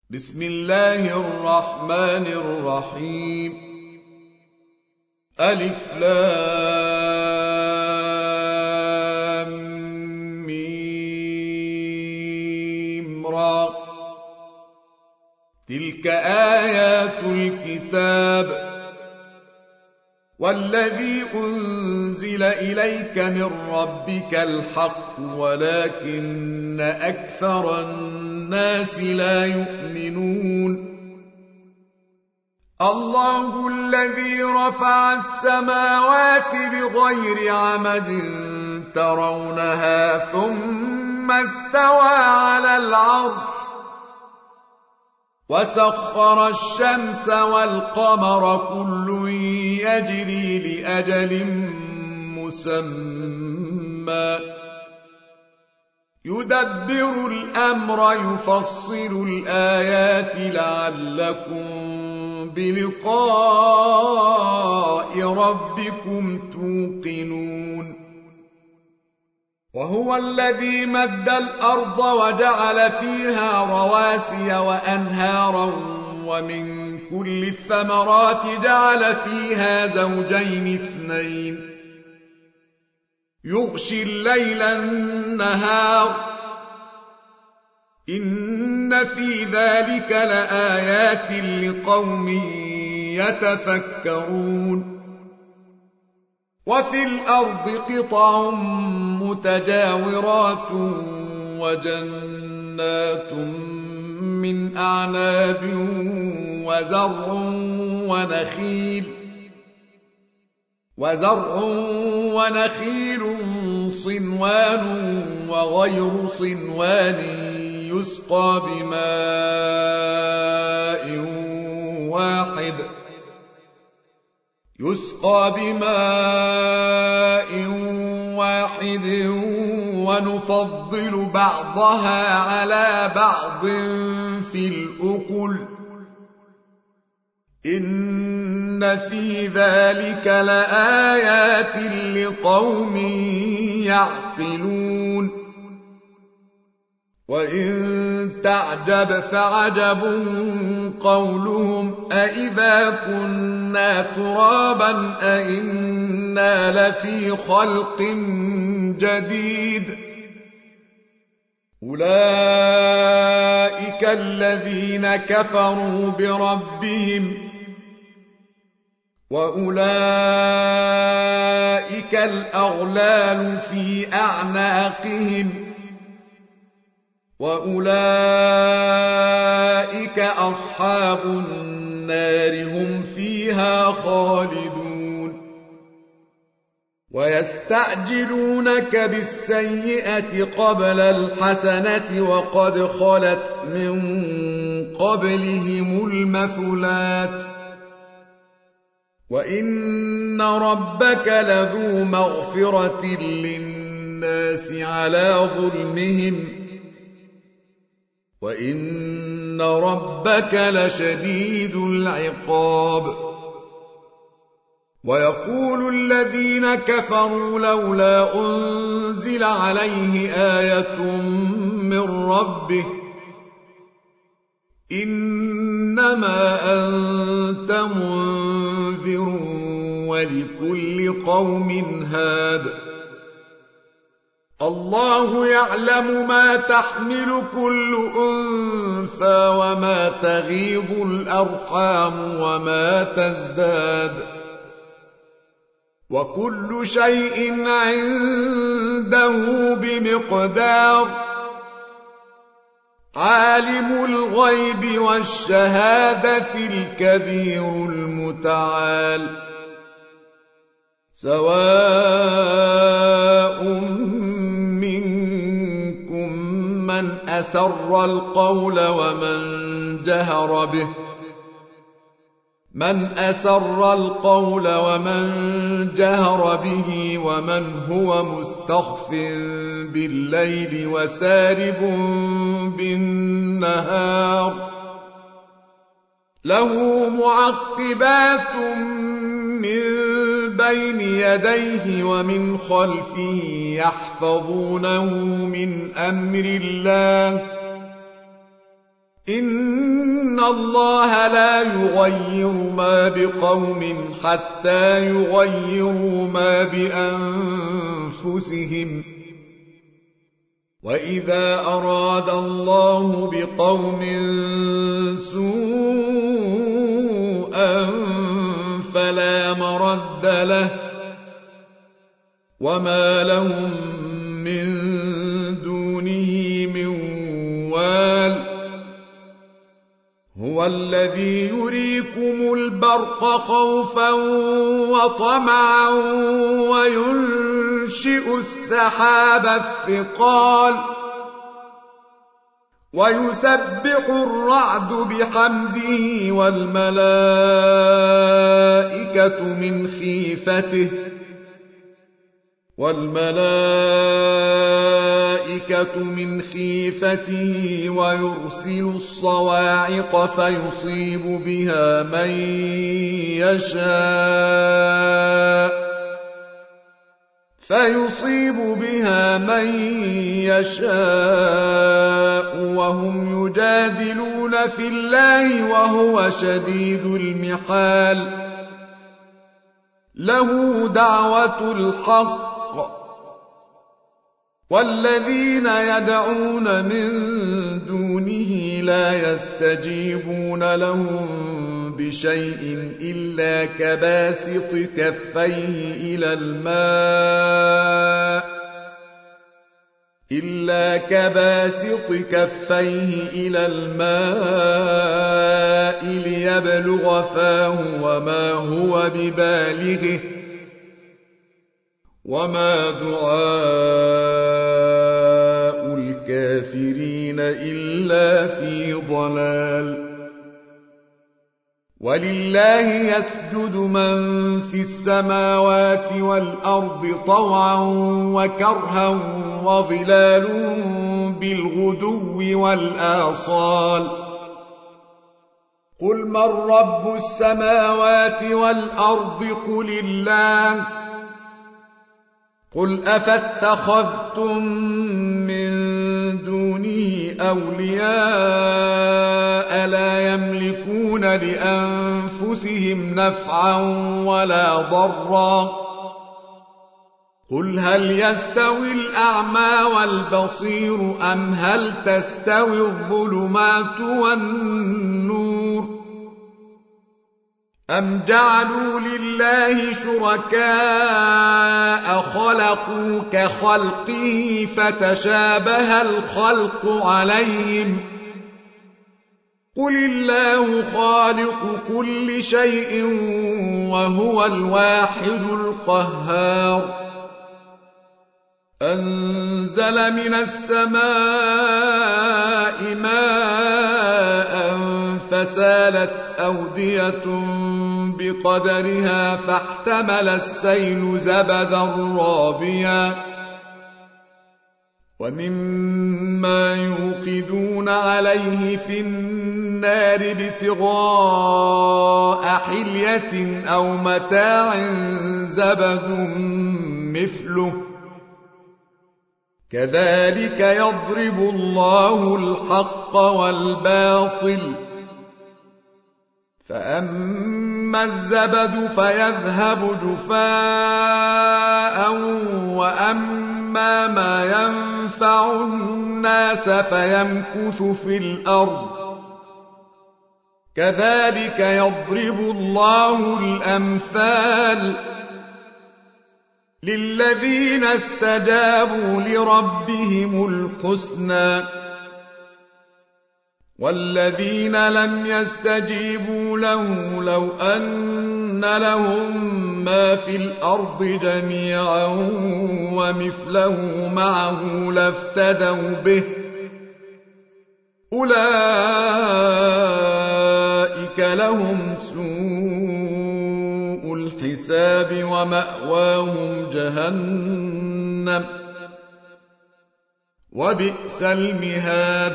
بسم الله الرحمن الرحيم. ألف لام ميم را. تلك آيات الكتاب والذي أنزل إليك من ربك الحق ولكن أكثر الناس لا يؤمنون. الله الذي رفع السماوات بغير عمد ترونها ثم استوى على العرش وسخر الشمس والقمر كل يجري لأجل مسمى يدبر الأمر يفصل الآيات لعلكم بلقاء ربكم توقنون. وهو الذي مد الأرض وجعل فيها رواسي وأنهارا ومن كل الثمرات جعل فيها زوجين اثنين يغشي الليل النهار إن في ذلك لآيات لقوم يتفكرون. وفي الأرض قطع متجاورات وجنات من أعناب وزرع ونخيل صنوان وغير صنوان يسقى بماء واحد ونفضل بعضها على بعض في الأكل إن في ذلك لآيات لقوم يعقلون. وإن تعجب فعجب قولهم أإذا كنا ترابا أإنا لفي خلق جديد أولئك الذين كفروا بربهم وأولئك الأغلال في أعناقهم وأولئك أصحاب النار هم فيها خالدون. ويستعجلونك بالسيئة قبل الحسنة وقد خلت من قبلهم المثلات وإن ربك لذو مغفرة للناس على ظلمهم وإن ربك لشديد العقاب. ويقول الذين كفروا لولا أنزل عليه آية من ربه إنما أنت منذر ولكل قوم هاد. الله يعلم ما تحمل كل أنثى وما تغيض الأرحام وما تزداد وكل شيء عنده بمقدار. عالم الغيب والشهادة الكبير المتعال. سواء منكم من أسر القول ومن جهر به ومن هو مستخف بالليل وسارب بالنهار له معقبات من بين يديه ومن خلفه يحفظونه من أمر الله إن إن الله لا يغير ما بقوم حتى يغيروا ما بأنفسهم وإذا أراد الله بقوم سوءا فلا مرد له وما لهم من دونه من وال هو الذي يريكم البرق خوفا وطمعا وينشئ السحاب الثقال ويسبح الرعد بحمده والملائكة من خيفته ويرسل الصواعق فيصيب بها من يشاء وهم يجادلون في الله وهو شديد المحال له دعوة الحق والذين يدعون من دونه لا يستجيبون لهم بشيء إلا كباسط كفيه إلى الماء ليبلغ فاه وما هو ببالغه وما دعاء الكافرين إلا في ضلال ولله يسجد من في السماوات والأرض طوعا وكرها وظلالهم بالغدو والآصال قل من رب السماوات والأرض قل الله قل أفاتخذتم من دونه أولياء لا يملكون لأنفسهم نفعا ولا ضرا قل هل يستوي الأعمى والبصير أم هل تستوي الظلمات والنور أم جعلوا لله شركاء خلقوا كخلقه فتشابه الخلق عليهم قل الله خالق كل شيء وهو الواحد القهار أنزل من السماء ماء فسالت أودية بقدرها فاحتمل السيل زبدا رابيا ومما يوقدون عليه في النار ابتغاء حلية أو متاع زبد مثله كذلك يضرب الله الحق والباطل فأما الزبد فيذهب جفاء وأما ما ينفع الناس فيمكث في الأرض كذلك يضرب الله الأمثال للذين استجابوا لربهم الحسنى والذين لم يستجيبوا له لو أن لهم ما في الأرض جميعا ومثله معه لافتدوا به أولئك لهم سوء الحساب ومأواهم جهنم وبئس المهاد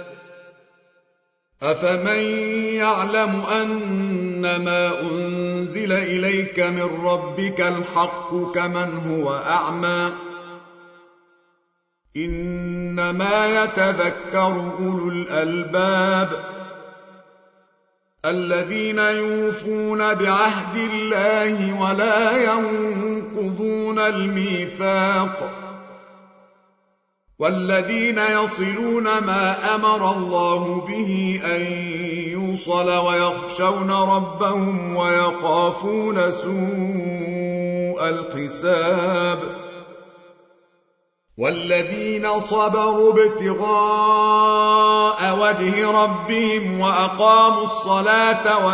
أفمن يعلم أنما أنزل إليك من ربك الحق كمن هو أعمى إنما يتذكر أولو الألباب الذين يوفون بعهد الله ولا ينقضون الميثاق والذين يصلون ما أمر الله به أن يوصل ويخشون ربهم ويخافون سوء الحساب والذين صبروا ابتغاء وجه ربهم وأقاموا الصلاة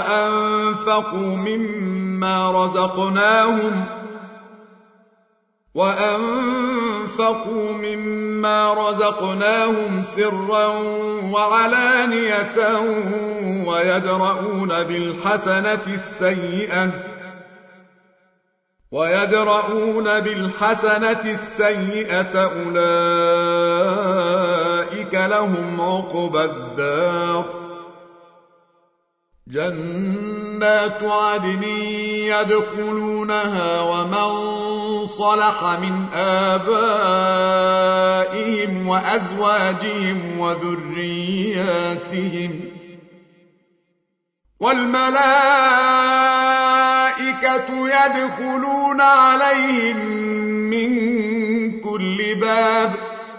وأنفقوا مما رزقناهم سرا وعلانية ويدرؤون بالحسنة السيئة أولئك لهم عقبى الدار جنات عدن يدخلونها ومن صلح من آبائهم وأزواجهم وذرياتهم والملائكة يدخلون عليهم من كل باب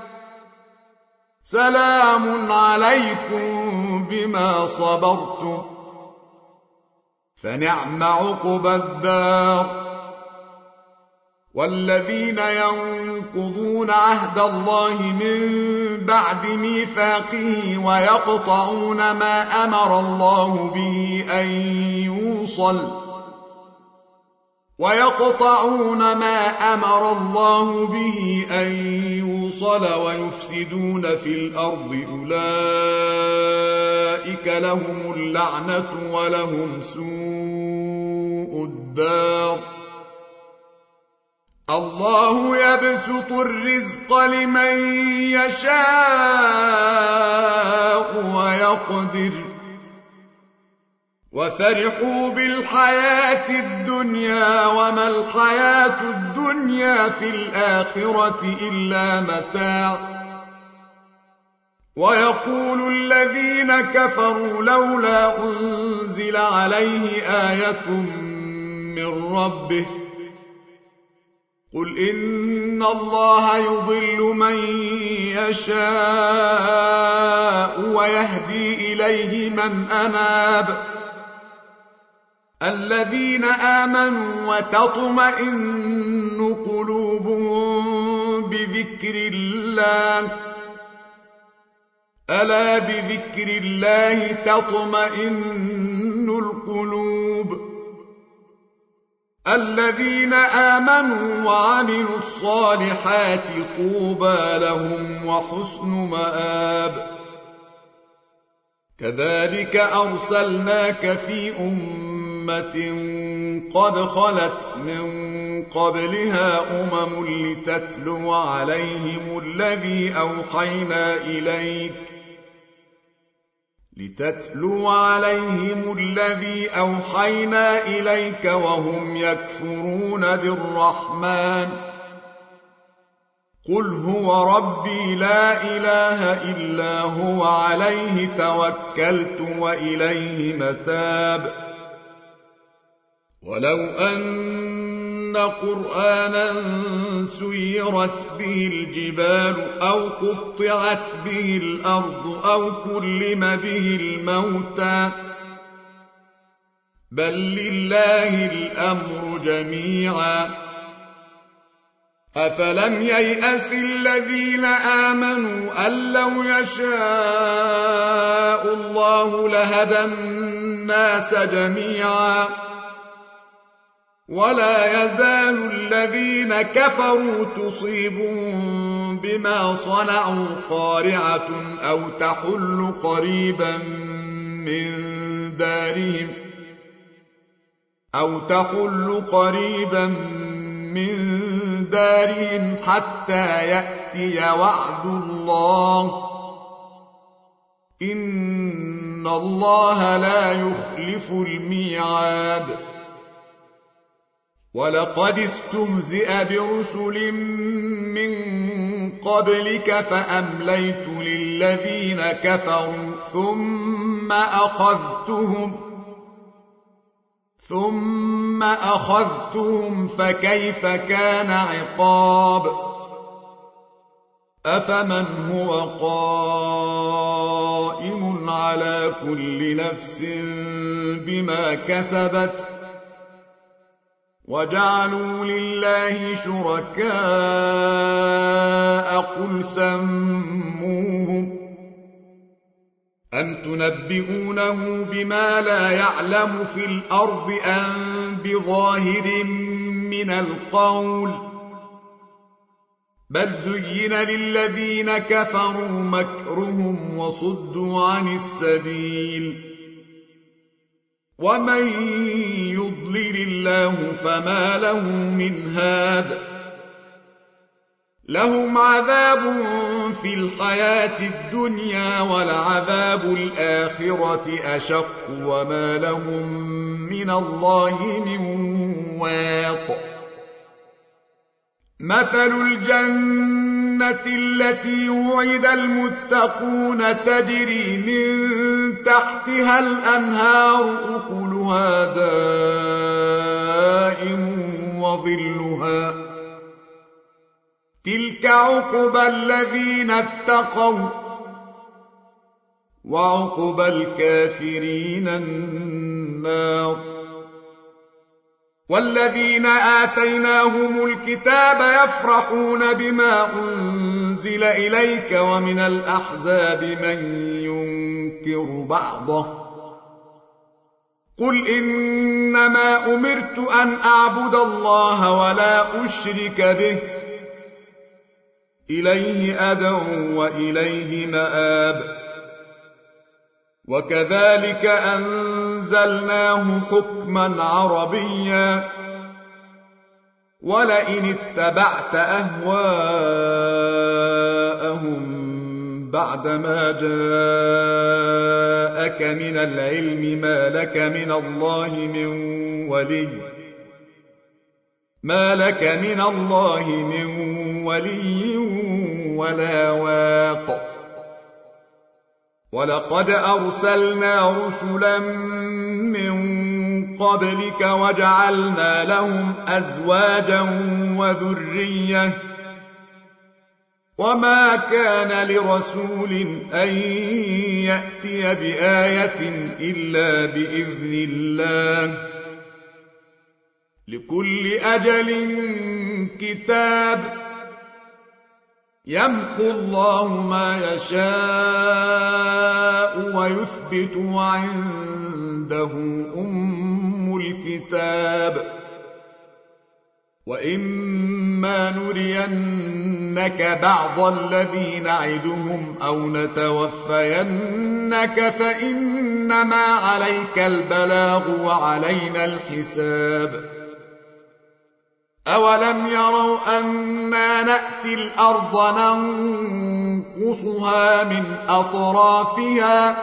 سلام عليكم بما صبرتم فنعم عقبى الدار والذين ينقضون عهد الله من بعد ميثاقه ويقطعون ما أمر الله به أن يوصل ويفسدون في الأرض أولئك لهم اللعنة ولهم سوء الدار الله يبسط الرزق لمن يشاء ويقدر وفرحوا بالحياة الدنيا وما الحياة الدنيا في الآخرة إلا متاع ويقول الذين كفروا لولا أنزل عليه آية من ربه قل إن الله يضل من يشاء ويهدي إليه من أناب الذين آمنوا وتطمئن قلوبهم بذكر الله ألا بذكر الله تطمئن القلوب الذين آمنوا وعملوا الصالحات طوبى لهم وحسن مآب كذلك أرسلناك في أمة قد خلت من قبلها لتتلو عليهم الذي أوحينا إليك وهم يكفرون بالرحمن قل هو ربي لا إله إلا هو عليه توكلت وإليه متاب ولو أن قرآنا سيرت به الجبال أو قطعت به الأرض أو كلم به الموتى بل لله الأمر جميعا أفلم ييأس الذين آمنوا أن لو يشاء الله لهدى الناس جميعا ولا يزال الذين كفروا تصيبهم بما صنعوا قارعة أو تحل قريبا من دارهم حتى يأتي وعد الله إن الله لا يخلف الميعاد ولقد استهزئ برسل من قبلك فأمليت للذين كفروا ثم أخذتهم ثم أخذتهم فكيف كان عقاب أفمن هو قائم على كل نفس بما كسبت وجعلوا لله شركاء قل سموهم أم تنبئونه بما لا يعلم في الأرض أم بظاهر من القول بل زين للذين كفروا مكرهم وصدوا عن السبيل ومن يضلل الله فما له من هاد لهم عذاب في الحياة الدنيا ولعذاب الآخرة أشق وما لهم من الله من واق مثل الجنة التي وعد المتقون تجري من تحتها الأنهار أكلها دائم وظلها تلك عقبى الذين اتقوا وعقبى الكافرين النار والذين آتيناهم الكتاب يفرحون بما أنزل إليك ومن الأحزاب من ينكر بعضه قل إنما أمرت أن أعبد الله ولا أشرك به إليه أدعو وإليه مآب وكذلك أنزلناه حكما عربيا ولئن اتبعت أهواءهم بعدما جاءك من العلم ما لك من الله من ولي ولا واق ولقد أرسلنا رسلا من قبلك وجعلنا لهم أزواجا وذرية وما كان لرسول أن يأتي بآية إلا بإذن الله لكل أجل كتاب يمحو الله ما يشاء ويثبت وعنده أم الكتاب وإما نرينك بعض الذي نعدهم أو نتوفينك فإنما عليك البلاغ وعلينا الحساب أولم يروا أنا نأتي الأرض ننقصها من أطرافها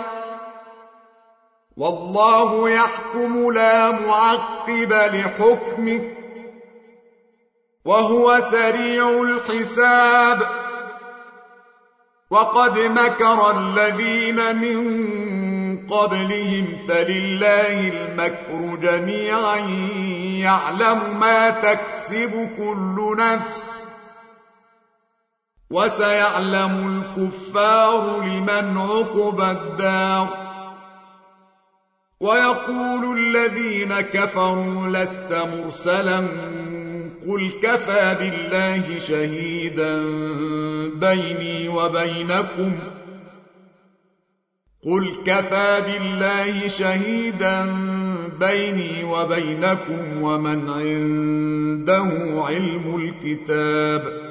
والله يحكم لا معقب لحكمه وهو سريع الحساب وقد مكر الذين من قبلهم فلله المكر جميعا يعلم ما تكسب كل نفس وسيعلم الكفار لمن عقبى الدار ويقول الذين كفروا لست مرسلا قل كفى بالله شهيدا بيني وبينكم ومن عنده علم الكتاب